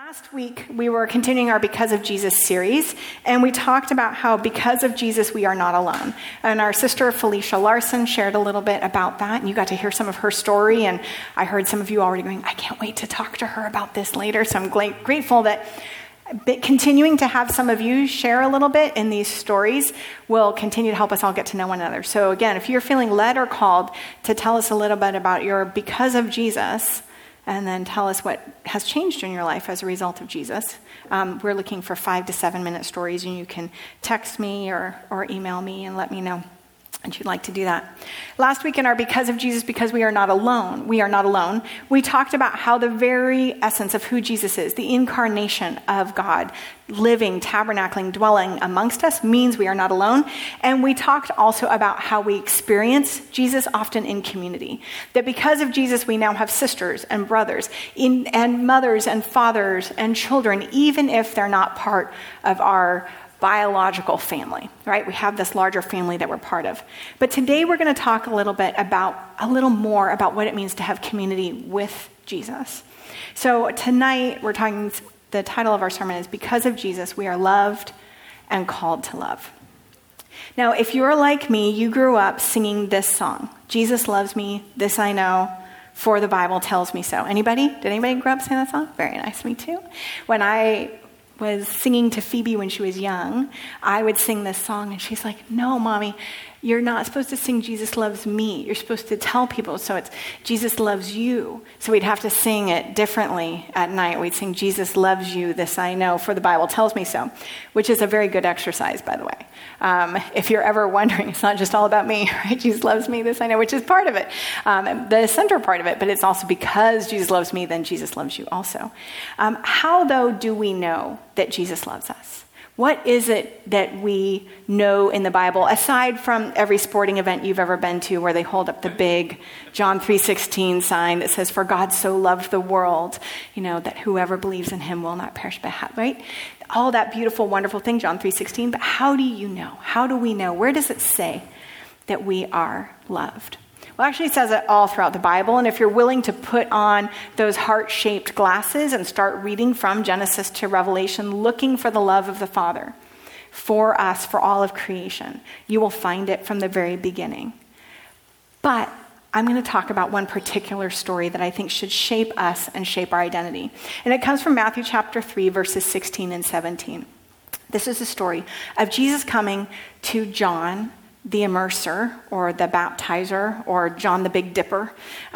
Last week, we were continuing our Because of Jesus series, and we talked about how because of Jesus, we are not alone. And our sister, Felicia Larson, shared a little bit about that, and you got to hear some of her story, and I heard some of you already going, I can't wait to talk to her about this later, so I'm grateful that continuing to have some of you share a little bit in these stories will continue to help us all get to know one another. So again, if you're feeling led or called to tell us a little bit about your Because of Jesus, and then tell us what has changed in your life as a result of Jesus. We're looking for 5 to 7 minute stories, and you can text me or email me and let me know that you'd like to do that. Last week in our Because of Jesus, because we are not alone, we talked about how the very essence of who Jesus is, the incarnation of God, living, tabernacling, dwelling amongst us, means we are not alone. And we talked also about how we experience Jesus often in community. That because of Jesus, we now have sisters and brothers, and mothers and fathers and children, even if they're not part of our biological family, right? We have this larger family that we're part of. But today we're going to talk a little more about what it means to have community with Jesus. So tonight we're talking, the title of our sermon is Because of Jesus, we are loved and called to love. Now, if you're like me, you grew up singing this song, Jesus loves me, this I know, for the Bible tells me so. Anybody? Did anybody grow up singing that song? Very nice, me too. When I was singing to Phoebe when she was young, I would sing this song, and she's like, no, Mommy, you're not supposed to sing Jesus loves me. You're supposed to tell people, so it's Jesus loves you. So we'd have to sing it differently at night. We'd sing Jesus loves you, this I know, for the Bible tells me so, which is a very good exercise, by the way. If you're ever wondering, it's not just all about me, right? Jesus loves me, this I know, which is part of it, the center part of it, but it's also because Jesus loves me, then Jesus loves you also. How, though, do we know that Jesus loves us? What is it that we know in the Bible, aside from every sporting event you've ever been to where they hold up the big John 3:16 sign that says, for God so loved the world, that whoever believes in him will not perish but have, right? All that beautiful, wonderful thing, John 3:16, but how do you know? How do we know? Where does it say that we are loved? Well, actually, it says it all throughout the Bible, and if you're willing to put on those heart-shaped glasses and start reading from Genesis to Revelation, looking for the love of the Father for us, for all of creation, you will find it from the very beginning. But I'm going to talk about one particular story that I think should shape us and shape our identity. And it comes from Matthew chapter 3, verses 16 and 17. This is a story of Jesus coming to John, the immerser or the baptizer or John the Big Dipper.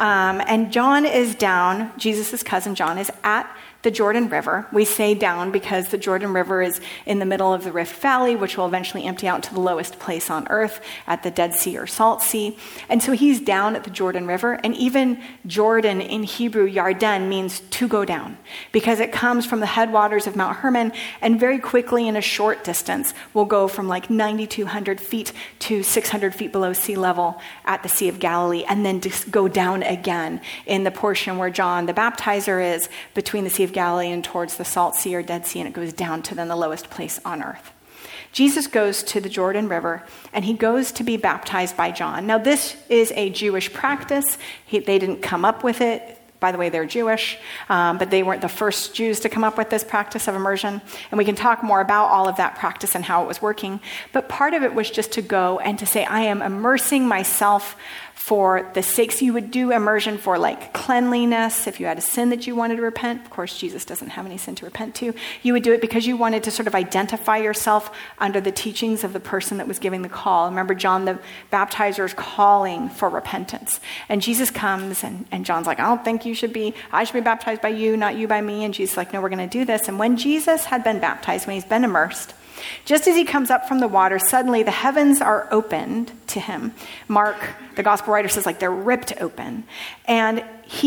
And John is down, Jesus' cousin John is at the Jordan River. We say down because the Jordan River is in the middle of the Rift Valley, which will eventually empty out to the lowest place on earth at the Dead Sea or Salt Sea. And so he's down at the Jordan River. And even Jordan in Hebrew, Yarden, means to go down because it comes from the headwaters of Mount Hermon, and very quickly in a short distance will go from like 9,200 feet to 600 feet below sea level at the Sea of Galilee, and then just go down again in the portion where John the Baptizer is between the Sea of Galilee and towards the Salt Sea or Dead Sea, and it goes down to then the lowest place on earth. Jesus goes to the Jordan River, and he goes to be baptized by John. Now, this is a Jewish practice. They didn't come up with it. By the way, they're Jewish, but they weren't the first Jews to come up with this practice of immersion. And we can talk more about all of that practice and how it was working. But part of it was just to go and to say, I am immersing myself for the sake. So you would do immersion for like cleanliness. If you had a sin that you wanted to repent, of course, Jesus doesn't have any sin to repent to. You would do it because you wanted to sort of identify yourself under the teachings of the person that was giving the call. Remember, John the Baptizer's calling for repentance. And Jesus comes and John's like, I don't think I should be baptized by you, not you by me. And Jesus is like, no, we're going to do this. And when Jesus had been baptized, when he's been immersed, just as he comes up from the water, suddenly the heavens are opened to him. Mark, the gospel writer, says like they're ripped open. And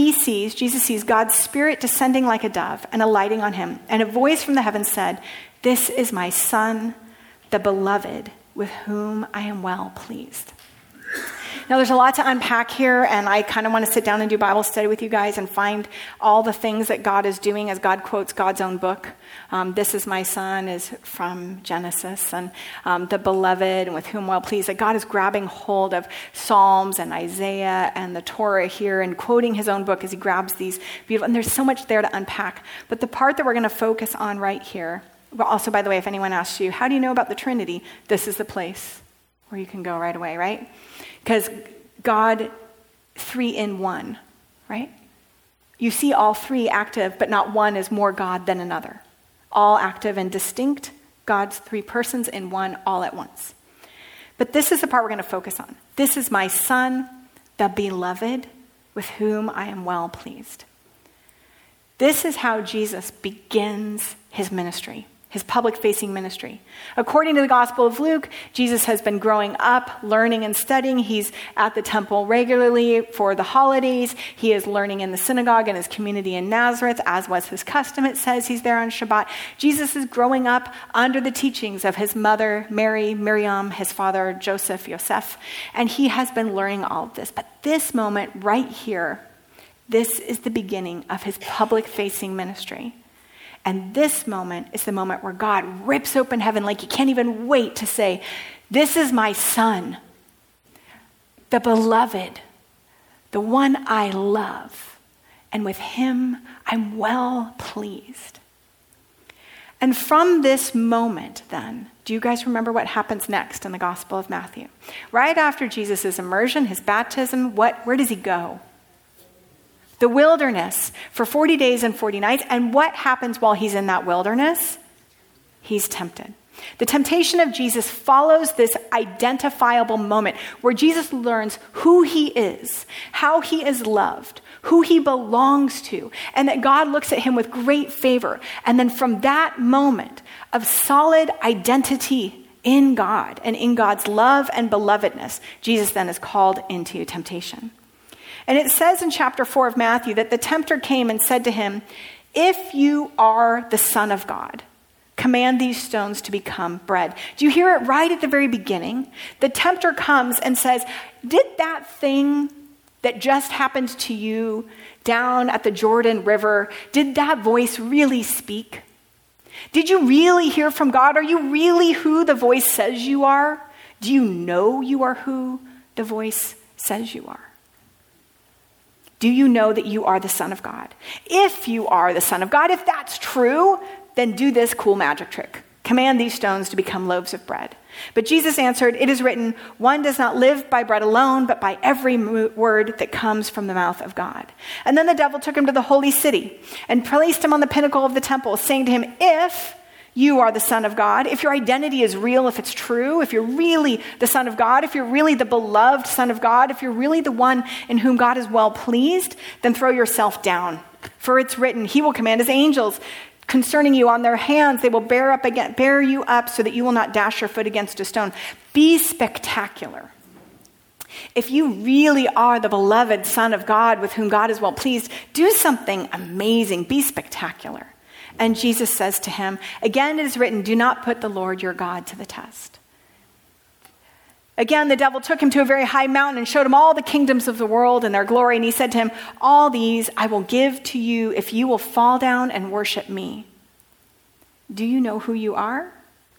Jesus sees God's Spirit descending like a dove and alighting on him. And a voice from the heavens said, this is my Son, the beloved, with whom I am well pleased. Now, there's a lot to unpack here, and I kind of want to sit down and do Bible study with you guys and find all the things that God is doing as God quotes God's own book. This is my son is from Genesis, and the beloved and with whom well pleased. That God is grabbing hold of Psalms and Isaiah and the Torah here and quoting his own book as he grabs these beautiful, and there's so much there to unpack. But the part that we're going to focus on right here, well, also, by the way, if anyone asks you, how do you know about the Trinity? This is the place where you can go right away, right? Because God, 3 in 1, right? You see all three active, but not one is more God than another. All active and distinct, God's 3 persons in one all at once. But this is the part we're going to focus on. This is my son, the beloved, with whom I am well pleased. This is how Jesus begins his ministry, his public-facing ministry. According to the Gospel of Luke, Jesus has been growing up, learning and studying. He's at the temple regularly for the holidays. He is learning in the synagogue in his community in Nazareth, as was his custom. It says he's there on Shabbat. Jesus is growing up under the teachings of his mother, Mary, Miriam, his father, Joseph, Yosef, and he has been learning all of this. But this moment right here, this is the beginning of his public-facing ministry. And this moment is the moment where God rips open heaven like he can't even wait to say, this is my son, the beloved, the one I love, and with him I'm well pleased. And from this moment then, do you guys remember what happens next in the Gospel of Matthew? Right after Jesus' immersion, his baptism, where does he go? The wilderness for 40 days and 40 nights. And what happens while he's in that wilderness? He's tempted. The temptation of Jesus follows this identifiable moment where Jesus learns who he is, how he is loved, who he belongs to, and that God looks at him with great favor. And then from that moment of solid identity in God and in God's love and belovedness, Jesus then is called into temptation. And it says in chapter 4 of Matthew that the tempter came and said to him, if you are the Son of God, command these stones to become bread. Do you hear it right at the very beginning? The tempter comes and says, did that thing that just happened to you down at the Jordan River, did that voice really speak? Did you really hear from God? Are you really who the voice says you are? Do you know you are who the voice says you are? Do you know that you are the Son of God? If you are the Son of God, if that's true, then do this cool magic trick. Command these stones to become loaves of bread. But Jesus answered, it is written, one does not live by bread alone, but by every word that comes from the mouth of God. And then the devil took him to the holy city and placed him on the pinnacle of the temple, saying to him, if you are the Son of God, if your identity is real, if it's true, if you're really the Son of God, if you're really the beloved Son of God, if you're really the one in whom God is well pleased, then throw yourself down. For it's written, he will command his angels concerning you on their hands. They will bear you up so that you will not dash your foot against a stone. Be spectacular. If you really are the beloved Son of God with whom God is well pleased, do something amazing. Be spectacular. And Jesus says to him, again it is written, do not put the Lord your God to the test. Again, the devil took him to a very high mountain and showed him all the kingdoms of the world and their glory. And he said to him, all these I will give to you if you will fall down and worship me. Do you know who you are?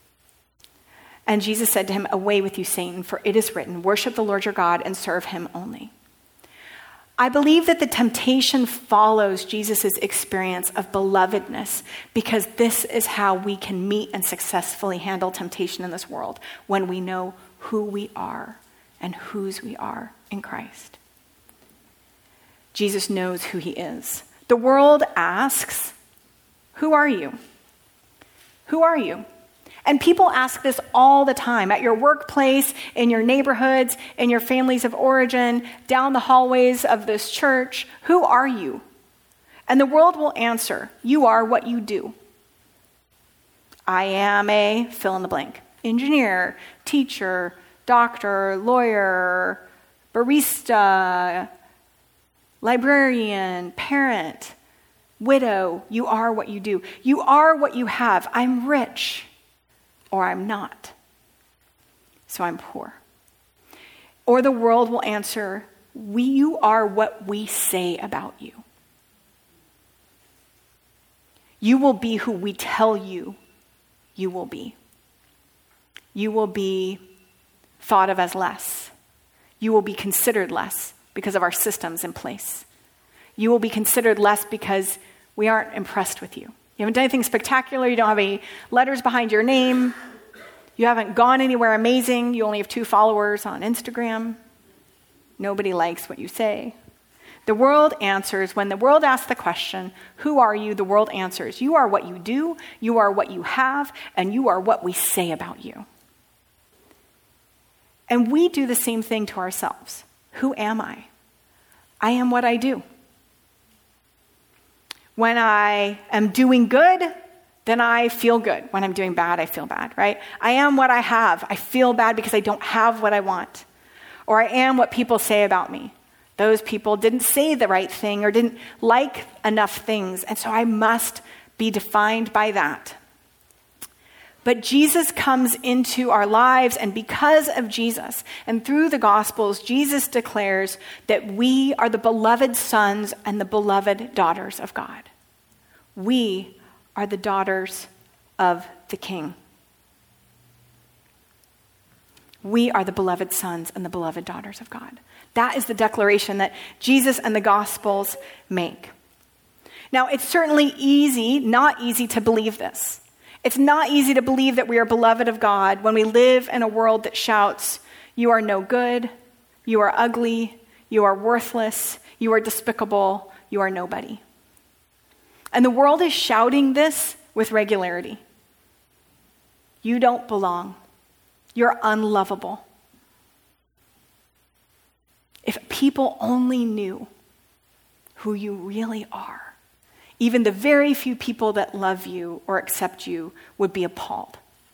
And Jesus said to him, away with you, Satan, for it is written, worship the Lord your God and serve him only. I believe that the temptation follows Jesus' experience of belovedness because this is how we can meet and successfully handle temptation in this world, when we know who we are and whose we are in Christ. Jesus knows who he is. The world asks, who are you? Who are you? And people ask this all the time, at your workplace, in your neighborhoods, in your families of origin, down the hallways of this church. Who are you? And the world will answer, you are what you do. I am a fill in the blank. Engineer, teacher, doctor, lawyer, barista, librarian, parent, widow. You are what you do. You are what you have. I'm rich. Or I'm not. So I'm poor. Or the world will answer, you are what we say about you. You will be who we tell you you will be. You will be thought of as less. You will be considered less because of our systems in place. You will be considered less because we aren't impressed with you. You haven't done anything spectacular. You don't have any letters behind your name. You haven't gone anywhere amazing. You only have 2 followers on Instagram. Nobody likes what you say. The world answers, when the world asks the question, who are you? The world answers, you are what you do, you are what you have, and you are what we say about you. And we do the same thing to ourselves. Who am I? I am what I do. When I am doing good, then I feel good. When I'm doing bad, I feel bad, right? I am what I have. I feel bad because I don't have what I want. Or I am what people say about me. Those people didn't say the right thing or didn't like enough things, and so I must be defined by that. But Jesus comes into our lives, and because of Jesus and through the Gospels, Jesus declares that we are the beloved sons and the beloved daughters of God. We are the daughters of the King. We are the beloved sons and the beloved daughters of God. That is the declaration that Jesus and the Gospels make. Now, it's certainly not easy to believe this. It's not easy to believe that we are beloved of God when we live in a world that shouts, you are no good, you are ugly, you are worthless, you are despicable, you are nobody. And the world is shouting this with regularity. You don't belong. You're unlovable. If people only knew who you really are, even the very few people that love you or accept you would be appalled.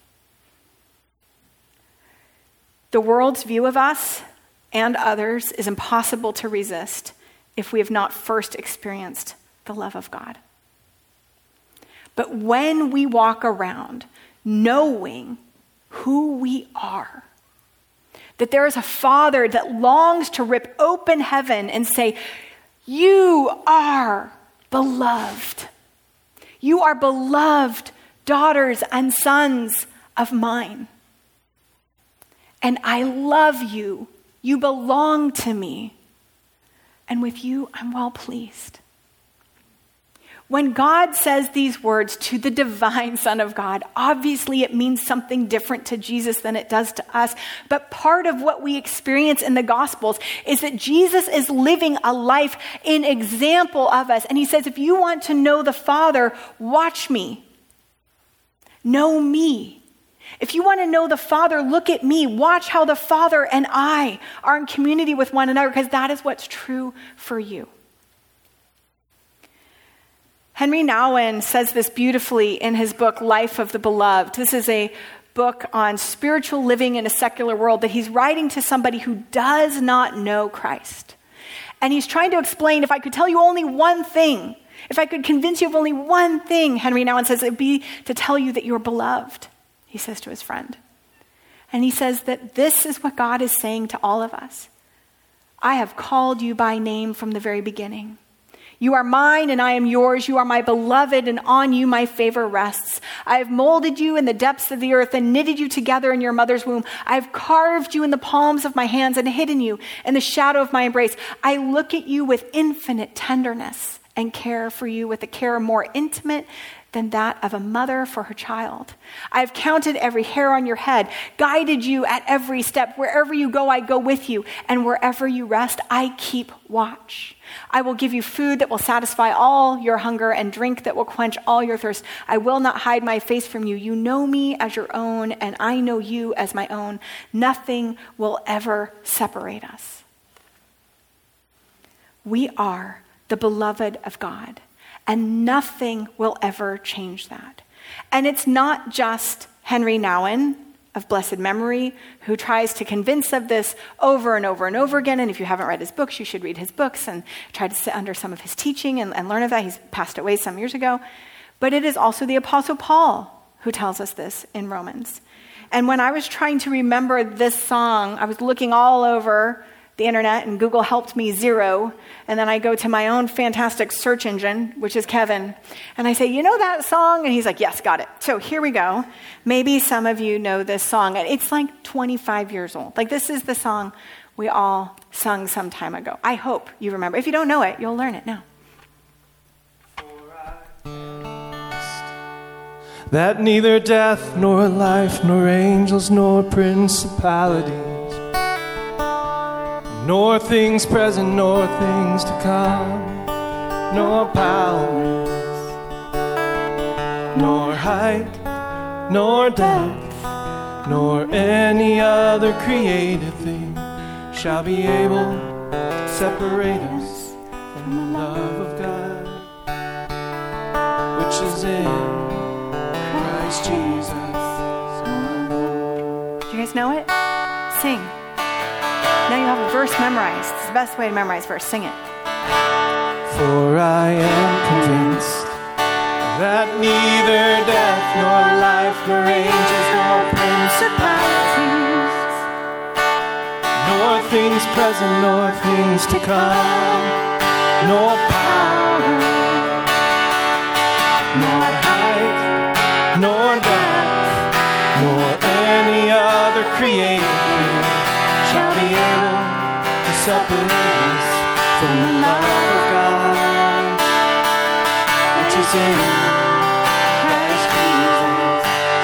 The world's view of us and others is impossible to resist if we have not first experienced the love of God. But when we walk around knowing who we are, that there is a Father that longs to rip open heaven and say, you are beloved. You are beloved daughters and sons of mine. And I love you. You belong to me. And with you, I'm well pleased. When God says these words to the divine Son of God, obviously it means something different to Jesus than it does to us. But part of what we experience in the Gospels is that Jesus is living a life in example of us. And he says, if you want to know the Father, watch me. Know me. If you want to know the Father, look at me. Watch how the Father and I are in community with one another, because that is what's true for you. Henry Nouwen says this beautifully in his book, Life of the Beloved. This is a book on spiritual living in a secular world that he's writing to somebody who does not know Christ. And he's trying to explain, if I could tell you only one thing, if I could convince you of only one thing, Henry Nouwen says, it'd be to tell you that you're beloved, he says to his friend. And he says that this is what God is saying to all of us. I have called you by name from the very beginning. You are mine and I am yours. You are my beloved and on you my favor rests. I have molded you in the depths of the earth and knitted you together in your mother's womb. I have carved you in the palms of my hands and hidden you in the shadow of my embrace. I look at you with infinite tenderness and care for you with a care more intimate than that of a mother for her child. I have counted every hair on your head, guided you at every step. Wherever you go, I go with you. And wherever you rest, I keep watch. I will give you food that will satisfy all your hunger and drink that will quench all your thirst. I will not hide my face from you. You know me as your own, and I know you as my own. Nothing will ever separate us. We are the beloved of God. And nothing will ever change that. And it's not just Henry Nouwen of blessed memory who tries to convince of this over and over and over again. And if you haven't read his books, you should read his books and try to sit under some of his teaching and learn of that. He's passed away some years ago. But it is also the Apostle Paul who tells us this in Romans. And when I was trying to remember this song, I was looking all over the internet, and Google helped me zero. And then I go to my own fantastic search engine, which is Kevin. And I say, you know that song? And he's like, yes, got it. So here we go. Maybe some of you know this song. It's like 25 years old. Like, this is the song we all sung some time ago. I hope you remember. If you don't know it, you'll learn it now. That neither death, nor life, nor angels, nor principalities, nor things present, nor things to come, nor powers, nor height, nor depth, nor any other created thing shall be able to separate us from the love of God, which is in Christ Jesus. Do you guys know it? Sing. Now you have a verse memorized. It's the best way to memorize verse. Sing it. For I am convinced that neither death, nor life, nor angels, nor principalities, nor things present, nor things to come, nor power, nor height, nor depth, nor any other created thing shall be able to separate us from the love of God, which is in Christ Jesus.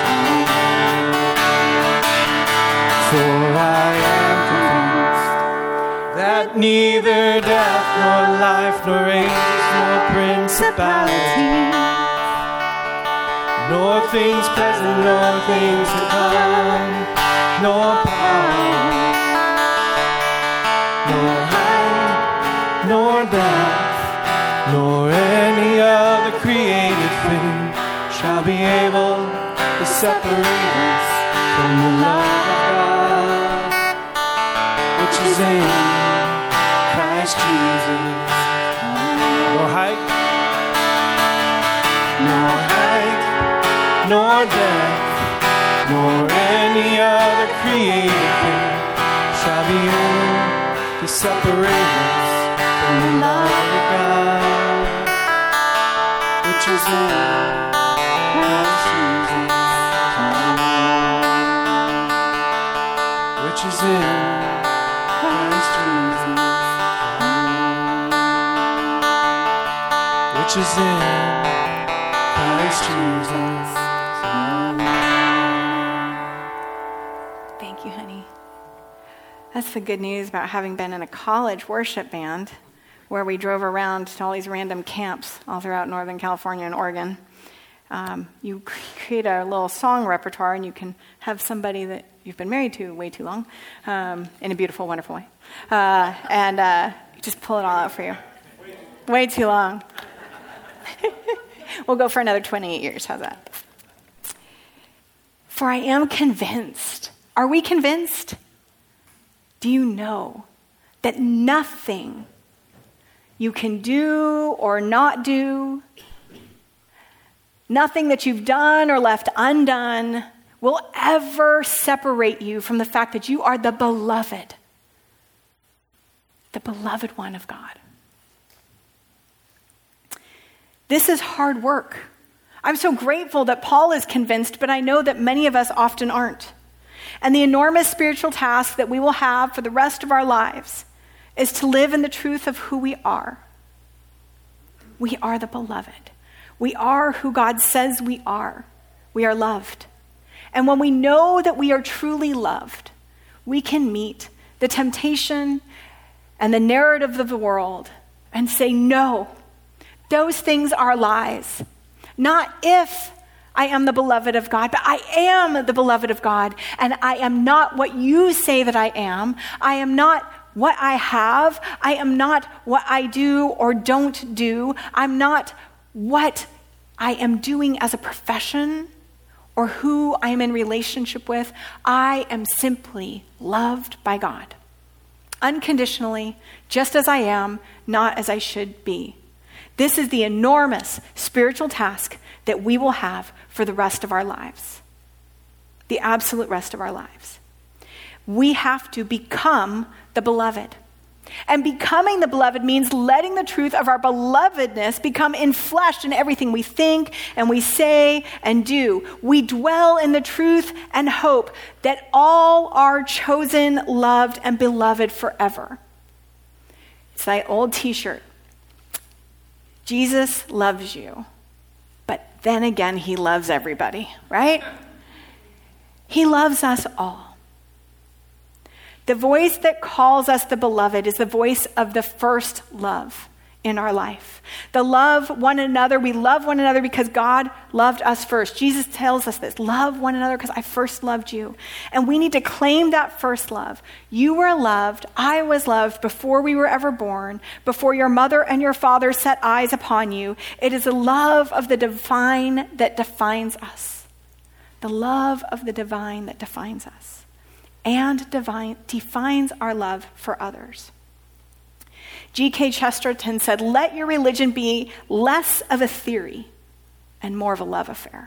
For I am convinced that neither death, nor life, nor angels, nor principalities, nor things present, nor things to come, nor power, nor height, nor depth, nor any other created thing shall be able to separate us from the love of God, which is in Christ Jesus. Nor height, nor height, nor depth, nor any other created thing shall be able to separate us from the love of God, which is in Christ Jesus, which is in Christ Jesus, which is in Christ Jesus. Thank you, honey. That's the good news about having been in a college worship band where we drove around to all these random camps all throughout Northern California and Oregon. You create a little song repertoire, and you can have somebody that you've been married to way too long, in a beautiful, wonderful way, and just pull it all out for you. Way too long. We'll go for another 28 years. How's that? For I am convinced. Are we convinced? Do you know that nothing you can do or not do, nothing that you've done or left undone, will ever separate you from the fact that you are the beloved one of God? This is hard work. I'm so grateful that Paul is convinced, but I know that many of us often aren't. And the enormous spiritual task that we will have for the rest of our lives is to live in the truth of who we are. We are the beloved. We are who God says we are. We are loved. And when we know that we are truly loved, we can meet the temptation and the narrative of the world and say, no, those things are lies. Not if I am the beloved of God, but I am the beloved of God, and I am not what you say that I am. I am not what I have. I am not what I do or don't do. I'm not what I am doing as a profession or who I am in relationship with. I am simply loved by God, unconditionally, just as I am, not as I should be. This is the enormous spiritual task that we will have for the rest of our lives. The absolute rest of our lives. We have to become the beloved. And becoming the beloved means letting the truth of our belovedness become enfleshed in everything we think and we say and do. We dwell in the truth and hope that all are chosen, loved, and beloved forever. It's that old t-shirt. Jesus loves you, but then again, he loves everybody, right? He loves us all. The voice that calls us the beloved is the voice of the first love in our life. The love one another. We love one another because God loved us first. Jesus tells us this, love one another because I first loved you. And we need to claim that first love. You were loved, I was loved before we were ever born, before your mother and your father set eyes upon you. It is the love of the divine that defines us. The love of the divine that defines us. And defines our love for others. G.K. Chesterton said, let your religion be less of a theory and more of a love affair.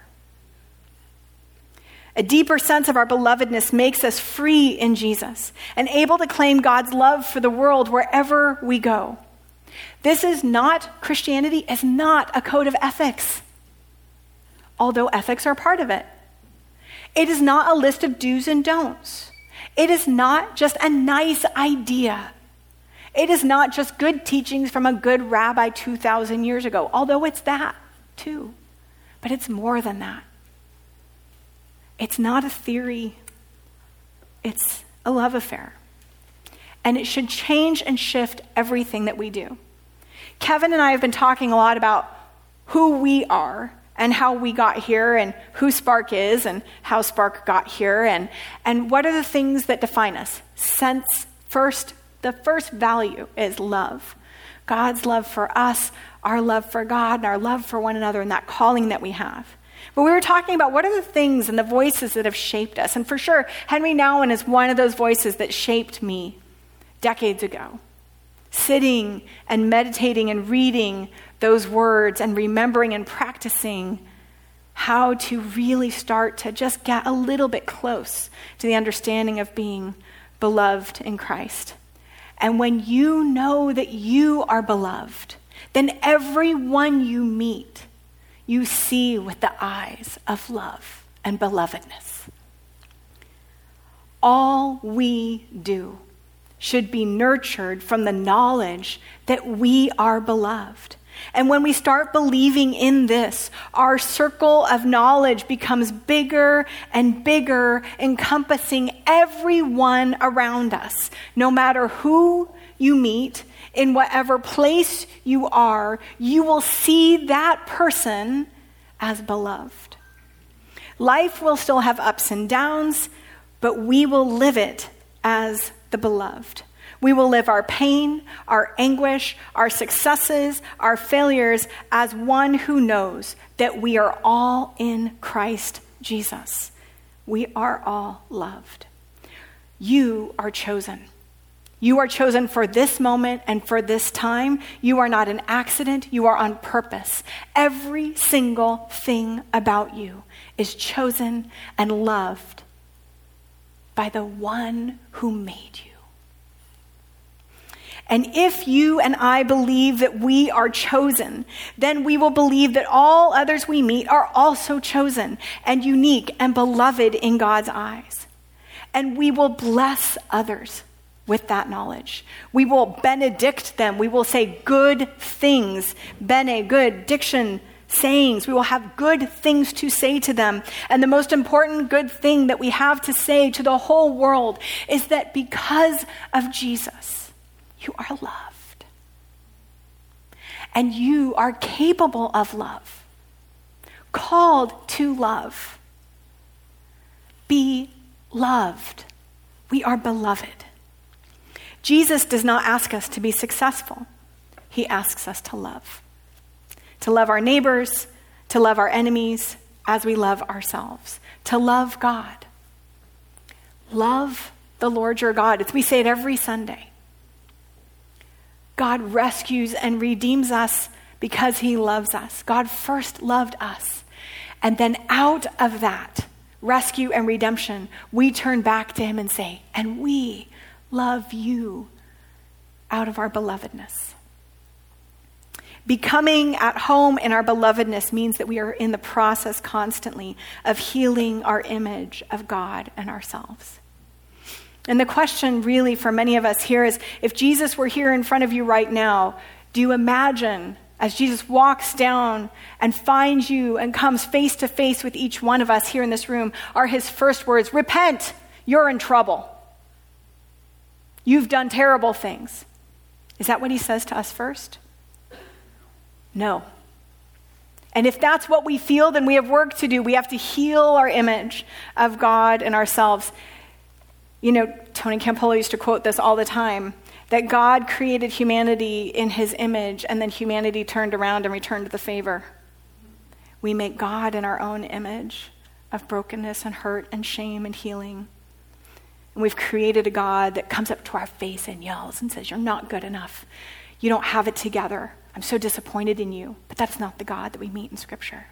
A deeper sense of our belovedness makes us free in Jesus and able to claim God's love for the world wherever we go. Christianity is not a code of ethics, although ethics are part of it. It is not a list of do's and don'ts. It is not just a nice idea. It is not just good teachings from a good rabbi 2,000 years ago, although it's that too. But it's more than that. It's not a theory. It's a love affair. And it should change and shift everything that we do. Kevin and I have been talking a lot about who we are and how we got here and who Spark is and how Spark got here and what are the things that define us. The first value is love. God's love for us, our love for God, and our love for one another and that calling that we have. But we were talking about what are the things and the voices that have shaped us. And for sure, Henry Nouwen is one of those voices that shaped me decades ago. Sitting and meditating and reading those words and remembering and practicing how to really start to just get a little bit close to the understanding of being beloved in Christ. And when you know that you are beloved, then everyone you meet, you see with the eyes of love and belovedness. All we do should be nurtured from the knowledge that we are beloved. And when we start believing in this, our circle of knowledge becomes bigger and bigger, encompassing everyone around us. No matter who you meet, in whatever place you are, you will see that person as beloved. Life will still have ups and downs, but we will live it as the beloved. We will live our pain, our anguish, our successes, our failures as one who knows that we are all in Christ Jesus. We are all loved. You are chosen. You are chosen for this moment and for this time. You are not an accident. You are on purpose. Every single thing about you is chosen and loved by the one who made you. And if you and I believe that we are chosen, then we will believe that all others we meet are also chosen and unique and beloved in God's eyes. And we will bless others with that knowledge. We will benedict them. We will say good things. Bene, good, diction, sayings. We will have good things to say to them. And the most important good thing that we have to say to the whole world is that because of Jesus, you are loved. And you are capable of love. Called to love. Be loved. We are beloved. Jesus does not ask us to be successful. He asks us to love. To love our neighbors, to love our enemies as we love ourselves. To love God. Love the Lord your God. We say it every Sunday. God rescues and redeems us because he loves us. God first loved us, And then out of that rescue and redemption, we turn back to him and say, and we love you out of our belovedness. Becoming at home in our belovedness means that we are in the process constantly of healing our image of God and ourselves. And the question really for many of us here is, if Jesus were here in front of you right now, do you imagine as Jesus walks down and finds you and comes face to face with each one of us here in this room, are his first words, repent, you're in trouble. You've done terrible things. Is that what he says to us first? No. And if that's what we feel, then we have work to do. We have to heal our image of God and ourselves. You know, Tony Campolo used to quote this all the time, that God created humanity in his image, and then humanity turned around and returned the favor. We make God in our own image of brokenness and hurt and shame and healing. And we've created a God that comes up to our face and yells and says, you're not good enough. You don't have it together. I'm so disappointed in you. But that's not the God that we meet in Scripture.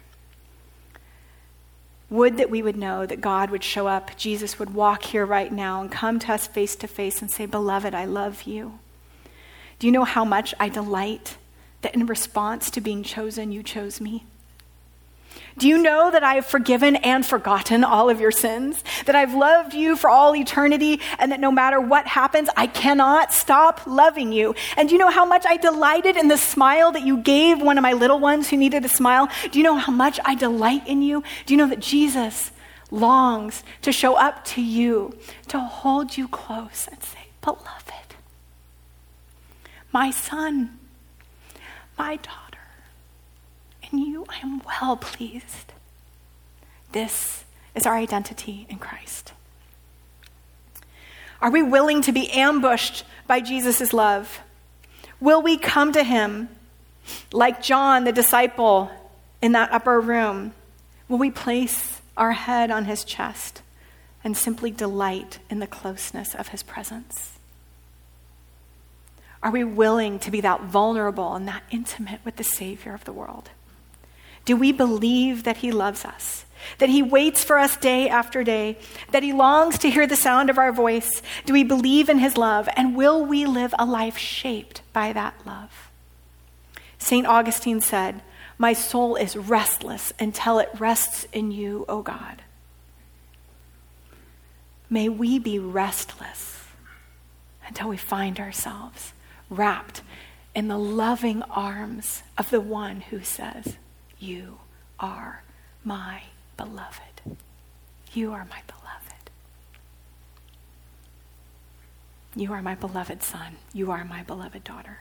Would that we would know that God would show up, Jesus would walk here right now and come to us face to face and say, beloved, I love you. Do you know how much I delight that in response to being chosen, you chose me? Do you know that I have forgiven and forgotten all of your sins? That I've loved you for all eternity, and that no matter what happens, I cannot stop loving you? And do you know how much I delighted in the smile that you gave one of my little ones who needed a smile? Do you know how much I delight in you? Do you know that Jesus longs to show up to you, to hold you close and say, beloved, my son, my daughter, in you I am well pleased. This is our identity in Christ. Are we willing to be ambushed by Jesus' love? Will we come to him like John, the disciple, in that upper room? Will we place our head on his chest and simply delight in the closeness of his presence? Are we willing to be that vulnerable and that intimate with the Savior of the world? Do we believe that he loves us, that he waits for us day after day, that he longs to hear the sound of our voice? Do we believe in his love, and will we live a life shaped by that love? St. Augustine said, my soul is restless until it rests in you, O God. May we be restless until we find ourselves wrapped in the loving arms of the one who says, you are my beloved. You are my beloved. You are my beloved son. You are my beloved daughter.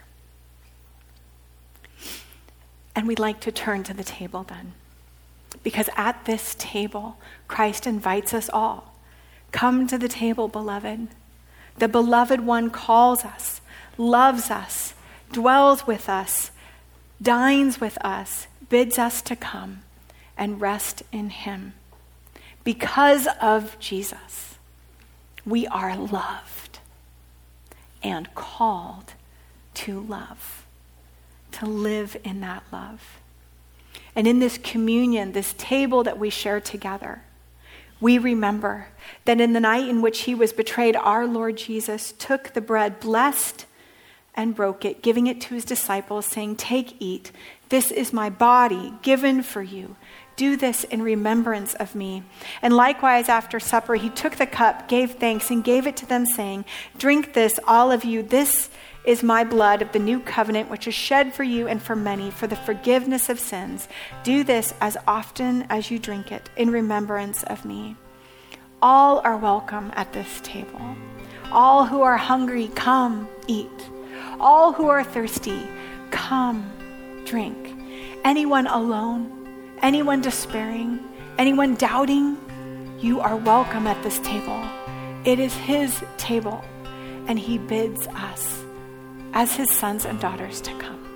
And we'd like to turn to the table then. Because at this table, Christ invites us all. Come to the table, beloved. The beloved one calls us, loves us, dwells with us, dines with us, bids us to come and rest in him. Because of Jesus, we are loved and called to love, to live in that love. And in this communion, this table that we share together, we remember that in the night in which he was betrayed, our Lord Jesus took the bread, blessed and broke it, giving it to his disciples, saying, take, eat. This is my body given for you. Do this in remembrance of me. And likewise, after supper, he took the cup, gave thanks, and gave it to them, saying, drink this, all of you. This is my blood of the new covenant, which is shed for you and for many for the forgiveness of sins. Do this as often as you drink it in remembrance of me. All are welcome at this table. All who are hungry, come eat. All who are thirsty, come drink. Anyone alone, anyone despairing, anyone doubting, you are welcome at this table. It is his table, and he bids us as his sons and daughters to come.